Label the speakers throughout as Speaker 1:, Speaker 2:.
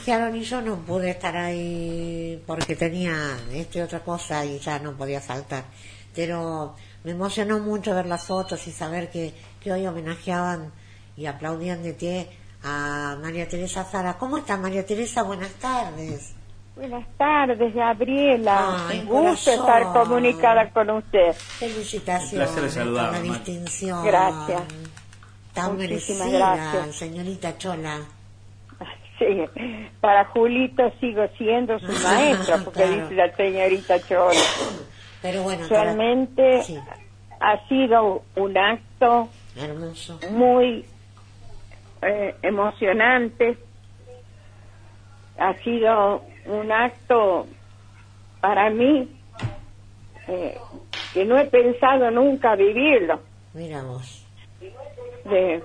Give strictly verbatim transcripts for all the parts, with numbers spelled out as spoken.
Speaker 1: homenajearon y yo no pude estar ahí porque tenía este otra cosa y ya no podía faltar. Pero me emocionó mucho ver las fotos y saber que, que hoy homenajeaban y aplaudían de pie a María Teresa Zara. ¿Cómo está María Teresa? Buenas tardes.
Speaker 2: Buenas tardes, Gabriela.
Speaker 1: Ay,
Speaker 2: Un gusto
Speaker 1: corazón.
Speaker 2: estar comunicada con usted.
Speaker 1: Felicitaciones.
Speaker 3: Un placer saludar,
Speaker 1: por la
Speaker 3: Mar.
Speaker 1: distinción.
Speaker 2: Gracias.
Speaker 1: Tan
Speaker 2: Muchísimas
Speaker 1: merecida,
Speaker 2: gracias.
Speaker 1: señorita Chola.
Speaker 2: Sí, para Julito sigo siendo su maestra, porque
Speaker 1: Claro.
Speaker 2: dice la señorita Chola.
Speaker 1: Pero bueno, para-
Speaker 2: Realmente
Speaker 1: sí,
Speaker 2: ha sido un acto
Speaker 1: hermoso.
Speaker 2: muy eh, emocionante. Ha sido un acto para mí eh, que no he pensado nunca vivirlo.
Speaker 1: Mira vos.
Speaker 2: De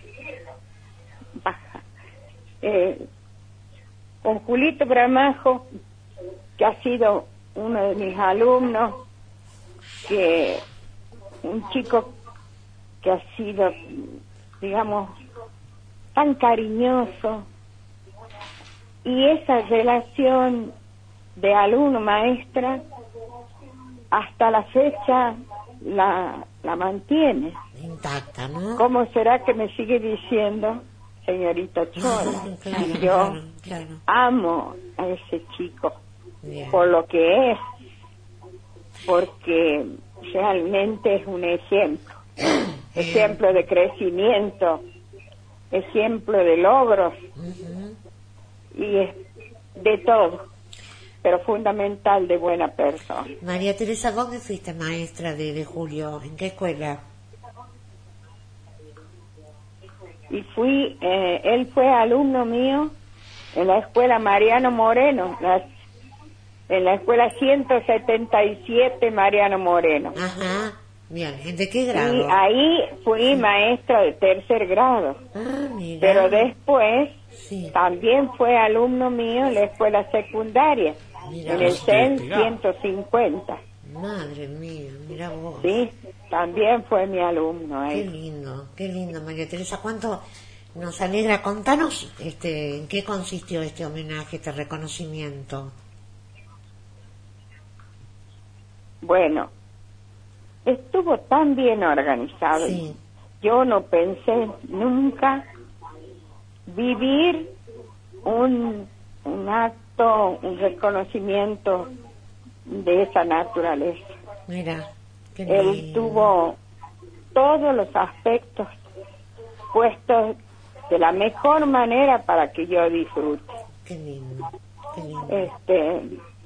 Speaker 2: baja. Eh, con Julito Bramajo, que ha sido uno de mis alumnos, que un chico que ha sido, digamos, tan cariñoso, y esa relación de alumno-maestra hasta la fecha la, la mantiene.
Speaker 1: Intacta, ¿no?
Speaker 2: ¿Cómo será que me sigue diciendo, señorita Chola?
Speaker 1: Claro,
Speaker 2: Y yo
Speaker 1: claro, claro.
Speaker 2: amo a ese chico
Speaker 1: Bien.
Speaker 2: por lo que es, porque realmente es un ejemplo, ejemplo de crecimiento, ejemplo de logros
Speaker 1: Ujú.
Speaker 2: y es de todo, pero fundamental de buena persona.
Speaker 1: María Teresa, ¿dónde fuiste maestra de, de Julio? ¿En qué escuela?
Speaker 2: Y fui, eh, él fue alumno mío en la escuela Mariano Moreno, la- en la escuela ciento setenta y siete Mariano Moreno.
Speaker 1: Ajá. Bien, ¿de qué
Speaker 2: Y
Speaker 1: grado?
Speaker 2: ahí fui maestra de tercer grado,
Speaker 1: Ah, mira.
Speaker 2: pero después
Speaker 1: Sí,
Speaker 2: también fue alumno mío en la escuela secundaria,
Speaker 1: mira
Speaker 2: en el
Speaker 1: vos.
Speaker 2: C E N
Speaker 3: Pegado.
Speaker 2: ciento cincuenta.
Speaker 1: Madre mía, mira vos.
Speaker 2: Sí, también fue mi alumno
Speaker 1: Qué
Speaker 2: ahí.
Speaker 1: lindo, qué lindo, María Teresa. ¿Cuánto nos alegra? Contanos este, en qué consistió este homenaje, este reconocimiento.
Speaker 2: Bueno, estuvo tan bien organizado.
Speaker 1: Sí.
Speaker 2: Yo no pensé nunca vivir un, un acto, un reconocimiento de esa naturaleza.
Speaker 1: Mira, qué
Speaker 2: Él
Speaker 1: lindo.
Speaker 2: tuvo todos los aspectos puestos de la mejor manera para que yo disfrute.
Speaker 1: Qué lindo, qué lindo.
Speaker 2: Este,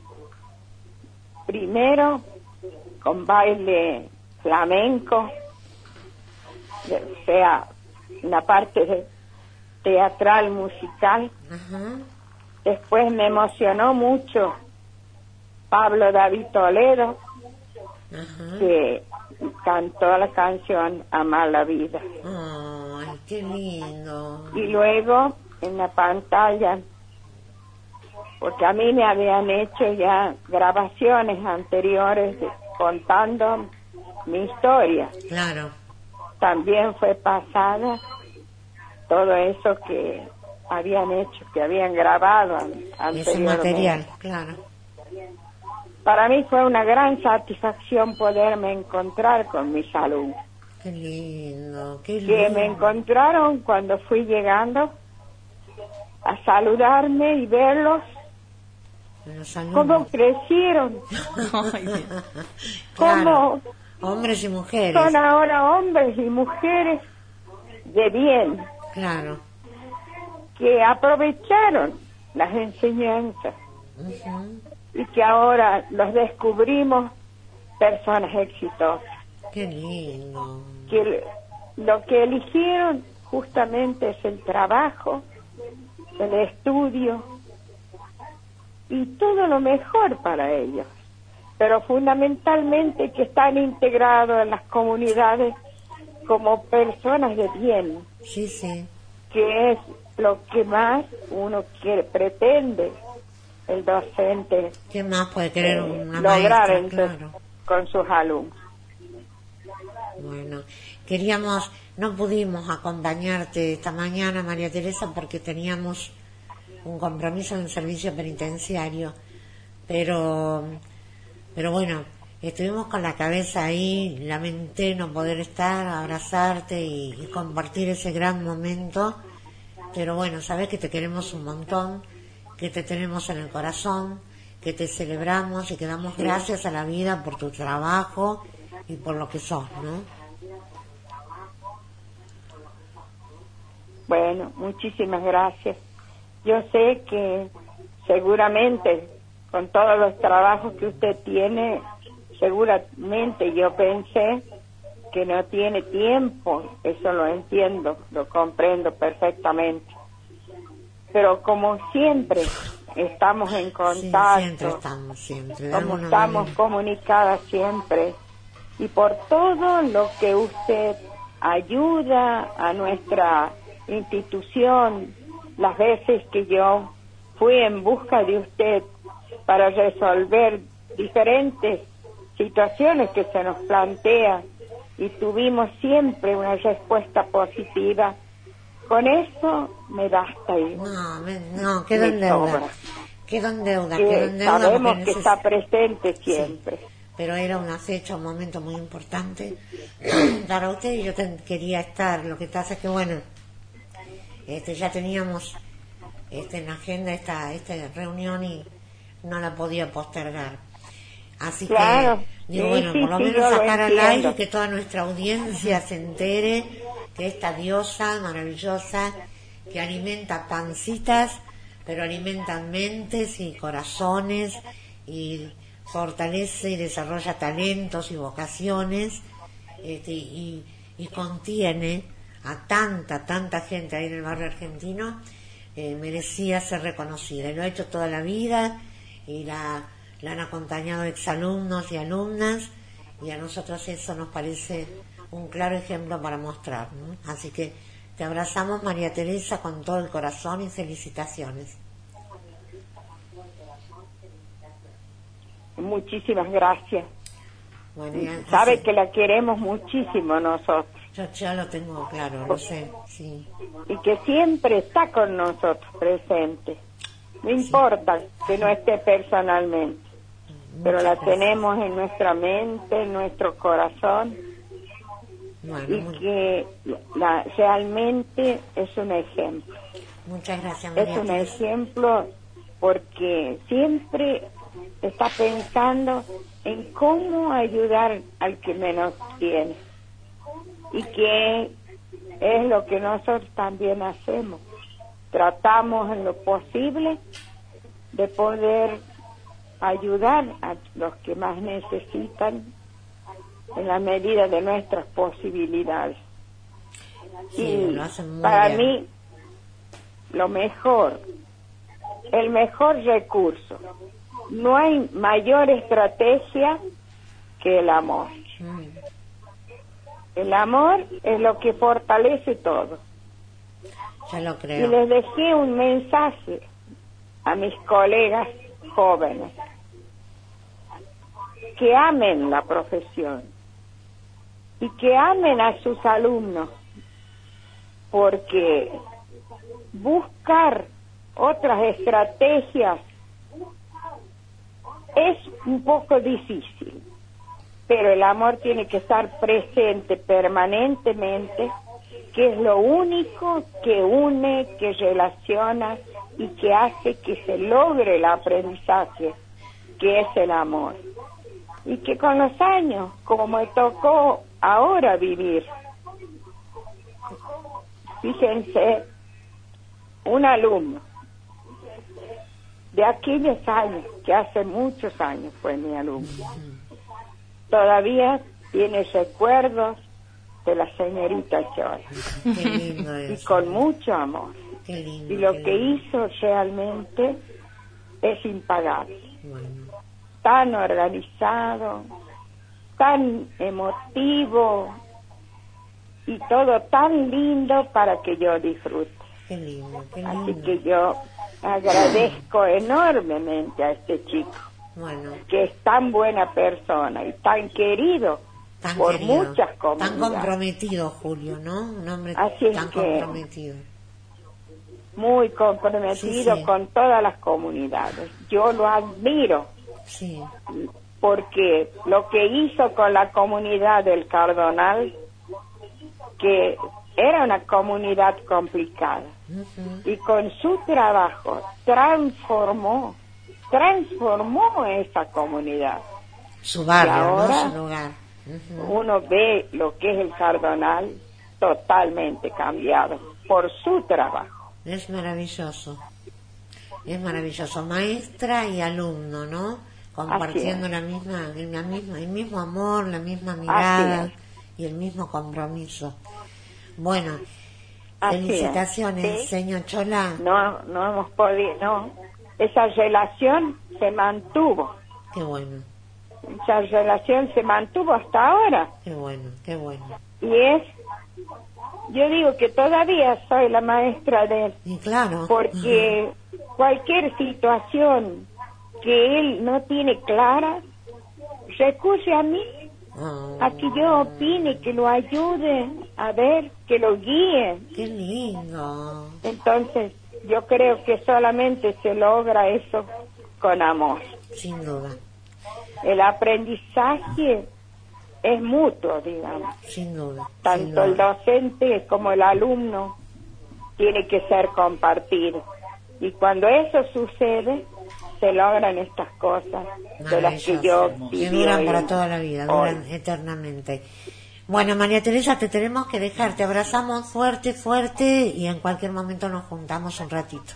Speaker 2: primero con baile flamenco, o sea, la parte de teatral musical.
Speaker 1: Ajá,
Speaker 2: Después me emocionó mucho Pablo David Toledo,
Speaker 1: ajá.
Speaker 2: que cantó la canción Amar la Vida.
Speaker 1: Ay, qué lindo.
Speaker 2: Y luego en la pantalla, porque a mí me habían hecho ya grabaciones anteriores de- contando mi historia,
Speaker 1: Claro,
Speaker 2: también fue pasada todo eso que habían hecho, que habían grabado an-
Speaker 1: ese
Speaker 2: anteriormente.
Speaker 1: material, claro.
Speaker 2: Para mí fue una gran satisfacción poderme encontrar con mis alumnos,
Speaker 1: Qué lindo, qué
Speaker 2: que me
Speaker 1: lindo.
Speaker 2: encontraron cuando fui llegando a saludarme y verlos
Speaker 1: Los
Speaker 2: cómo
Speaker 1: alumnos.
Speaker 2: crecieron,
Speaker 3: Ay, Dios.
Speaker 1: Claro,
Speaker 2: cómo
Speaker 1: hombres y mujeres.
Speaker 2: son ahora hombres y mujeres de bien,
Speaker 1: Claro.
Speaker 2: que aprovecharon las enseñanzas
Speaker 1: Ujú.
Speaker 2: y que ahora los descubrimos personas exitosas,
Speaker 1: Qué lindo.
Speaker 2: que lo que eligieron justamente es el trabajo, el estudio y todo lo mejor para ellos, pero fundamentalmente que están integrados en las comunidades como personas de bien,
Speaker 1: Sí, sí.
Speaker 2: que es lo que más uno quiere, pretende el docente
Speaker 1: ¿Qué más puede querer
Speaker 2: eh,
Speaker 1: una
Speaker 2: lograr
Speaker 1: maestra?
Speaker 2: entonces
Speaker 1: Claro.
Speaker 2: con sus alumnos.
Speaker 1: Bueno, queríamos, no pudimos acompañarte esta mañana, María Teresa, porque teníamos un compromiso en el servicio penitenciario, pero, pero bueno, estuvimos con la cabeza ahí, lamenté no poder estar, abrazarte y, y compartir ese gran momento, pero bueno, sabes que te queremos un montón, que te tenemos en el corazón, que te celebramos y que damos gracias a la vida por tu trabajo y por lo que sos, ¿no?
Speaker 2: Bueno, muchísimas gracias. Yo sé que seguramente con todos los trabajos que usted tiene, seguramente yo pensé que no tiene tiempo, eso lo entiendo, lo comprendo perfectamente. Pero como siempre estamos en contacto,
Speaker 1: sí, siempre estamos, siempre,
Speaker 2: como estamos manera. comunicadas siempre, y por todo lo que usted ayuda a nuestra institución, las veces que yo fui en busca de usted para resolver diferentes situaciones que se nos plantean y tuvimos siempre una respuesta positiva, con eso me basta. Y
Speaker 1: no, me, no, quedo en deuda, quedo en deuda,
Speaker 2: que
Speaker 1: quedo en deuda
Speaker 2: sabemos que está presente siempre.
Speaker 1: Sí, pero era una fecha, un momento muy importante para usted y yo te, quería estar. Lo que pasa es que bueno, este ya teníamos este en la agenda esta esta reunión y no la podía postergar, así
Speaker 2: claro,
Speaker 1: que digo,
Speaker 2: sí,
Speaker 1: bueno,
Speaker 2: sí,
Speaker 1: por lo
Speaker 2: sí,
Speaker 1: menos sacar
Speaker 2: lo
Speaker 1: al aire que toda nuestra audiencia se entere que esta diosa maravillosa que alimenta pancitas pero alimenta mentes y corazones y fortalece y desarrolla talentos y vocaciones, este, y, y contiene a tanta, tanta gente ahí en el barrio argentino, eh, merecía ser reconocida. Y lo ha hecho toda la vida y la, la han acompañado exalumnos y alumnas y a nosotros eso nos parece un claro ejemplo para mostrar, ¿no? Así que te abrazamos, María Teresa, con todo el corazón y felicitaciones.
Speaker 2: Muchísimas gracias.
Speaker 1: Bueno, ya,
Speaker 2: sabe
Speaker 1: sí.
Speaker 2: que la queremos muchísimo nosotros.
Speaker 1: Yo ya lo tengo claro, lo sé, sí.
Speaker 2: Y que siempre está con nosotros presente. No sí. importa que no esté personalmente, Muchas pero la gracias. tenemos en nuestra mente, en nuestro corazón, bueno, y muy... que la, realmente es un ejemplo.
Speaker 1: Muchas gracias, María.
Speaker 2: Es un ejemplo porque siempre está pensando en cómo ayudar al que menos tiene, y que es lo que nosotros también hacemos. Tratamos en lo posible de poder ayudar a los que más necesitan en la medida de nuestras posibilidades.
Speaker 1: Sí,
Speaker 2: y
Speaker 1: lo hacen muy
Speaker 2: para
Speaker 1: bien.
Speaker 2: mí lo mejor, el mejor recurso, no hay mayor estrategia que el amor. Mm. El amor es lo que fortalece todo.
Speaker 1: Ya lo creo.
Speaker 2: Y les dejé un mensaje a mis colegas jóvenes: que amen la profesión y que amen a sus alumnos, porque buscar otras estrategias es un poco difícil, pero el amor tiene que estar presente permanentemente, que es lo único que une, que relaciona y que hace que se logre el aprendizaje, que es el amor. Y que con los años, como me tocó ahora vivir, fíjense, un alumno de aquellos años, que hace muchos años fue mi alumno, todavía tiene recuerdos de la señorita Chora.
Speaker 1: Qué lindo es.
Speaker 2: Y con mucho amor.
Speaker 1: Qué lindo,
Speaker 2: y lo
Speaker 1: qué
Speaker 2: que
Speaker 1: lindo.
Speaker 2: hizo realmente es impagable.
Speaker 1: Bueno.
Speaker 2: Tan organizado, tan emotivo y todo tan lindo para que yo disfrute.
Speaker 1: Qué lindo, qué lindo.
Speaker 2: Así que yo agradezco enormemente a este chico,
Speaker 1: bueno,
Speaker 2: que es tan buena persona y tan querido
Speaker 1: tan
Speaker 2: por
Speaker 1: querido,
Speaker 2: muchas comunidades.
Speaker 1: Tan comprometido, Julio, ¿no? Un hombre
Speaker 2: Así
Speaker 1: tan
Speaker 2: que,
Speaker 1: comprometido.
Speaker 2: muy comprometido
Speaker 1: Sí, sí.
Speaker 2: con todas las comunidades. Yo lo admiro
Speaker 1: Sí,
Speaker 2: porque lo que hizo con la comunidad del Cardonal, que era una comunidad complicada,
Speaker 1: ujú.
Speaker 2: y con su trabajo transformó, transformó esa comunidad.
Speaker 1: Su barrio,
Speaker 2: Y ahora
Speaker 1: ¿no? Su lugar. Ujú.
Speaker 2: uno ve lo que es el Cardonal totalmente cambiado por su trabajo.
Speaker 1: Es maravilloso. Es maravilloso. Maestra y alumno, ¿no? Compartiendo la misma, la misma, el mismo amor, la misma mirada
Speaker 2: Así
Speaker 1: y el mismo compromiso. Bueno,
Speaker 2: Así
Speaker 1: felicitaciones,
Speaker 2: es. ¿Sí?
Speaker 1: señor Chola.
Speaker 2: No, no hemos podido, no. Esa relación se mantuvo.
Speaker 1: Qué bueno,
Speaker 2: Esa relación se mantuvo hasta ahora.
Speaker 1: qué bueno, qué bueno.
Speaker 2: Y es, yo digo que todavía soy la maestra de él,
Speaker 1: Y claro.
Speaker 2: porque cualquier situación que él no tiene clara, recurre a mí,
Speaker 1: Oh,
Speaker 2: a que yo opine, que lo ayude a ver, que lo guíe.
Speaker 1: qué lindo.
Speaker 2: Entonces, yo creo que solamente se logra eso con amor.
Speaker 1: Sin duda,
Speaker 2: El aprendizaje es mutuo, digamos.
Speaker 1: sin duda. sin
Speaker 2: Tanto el
Speaker 1: duda.
Speaker 2: docente como el alumno tiene que ser compartido. Y cuando eso sucede, se logran estas cosas de las que yo
Speaker 1: Maravilloso. Que
Speaker 2: viví
Speaker 1: duran
Speaker 2: hoy
Speaker 1: para
Speaker 2: en-
Speaker 1: toda la vida,
Speaker 2: hoy.
Speaker 1: duran eternamente. Bueno, María Teresa, te tenemos que dejar. Te abrazamos fuerte, fuerte y en cualquier momento nos juntamos un ratito.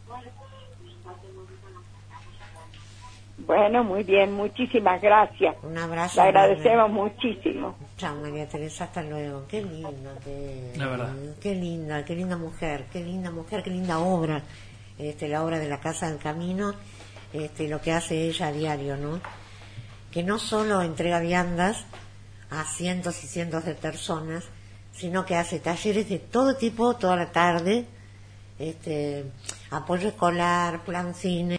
Speaker 2: Bueno, muy bien, muchísimas gracias.
Speaker 1: Un abrazo.
Speaker 2: Le agradecemos
Speaker 1: enorme.
Speaker 2: muchísimo.
Speaker 1: Chao, María Teresa, hasta luego. Qué linda, qué,
Speaker 3: La verdad.
Speaker 1: qué linda, qué linda mujer, qué linda mujer, qué linda obra. Este, la obra de la Casa del Camino, este, lo que hace ella a diario, ¿no? Que no solo entrega viandas a cientos y cientos de personas, sino que hace talleres de todo tipo toda la tarde, este, apoyo escolar, plan cine.